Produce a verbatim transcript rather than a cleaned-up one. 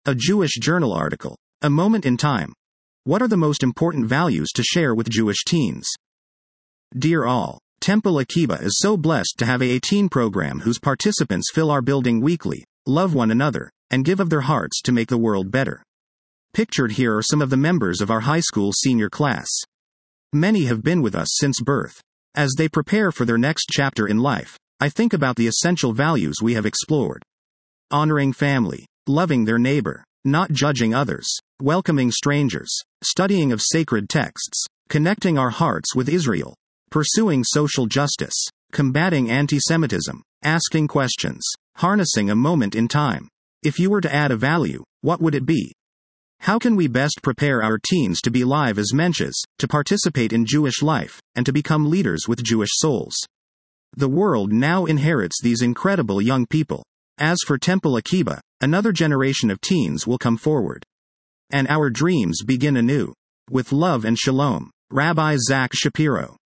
A Jewish journal article. A moment in time. What are the most important values to share with Jewish teens? Dear all, Temple Akiba is so blessed to have a teen program whose participants fill our building weekly, love one another, and give of their hearts to make the world better. Pictured here are some of the members of our high school senior class. Many have been with us since birth. As they prepare for their next chapter in life, I think about the essential values we have explored. Honoring family, loving their neighbor, not judging others, welcoming strangers, studying of sacred texts, connecting our hearts with Israel, pursuing social justice, combating anti-Semitism, asking questions, harnessing a moment in time. If you were to add a value, what would it be? How can we best prepare our teens to be live as mensches, to participate in Jewish life, and to become leaders with Jewish souls? The world now inherits these incredible young people. As for Temple Akiba, another generation of teens will come forward. And our dreams begin anew. With love and shalom, Rabbi Zach Shapiro.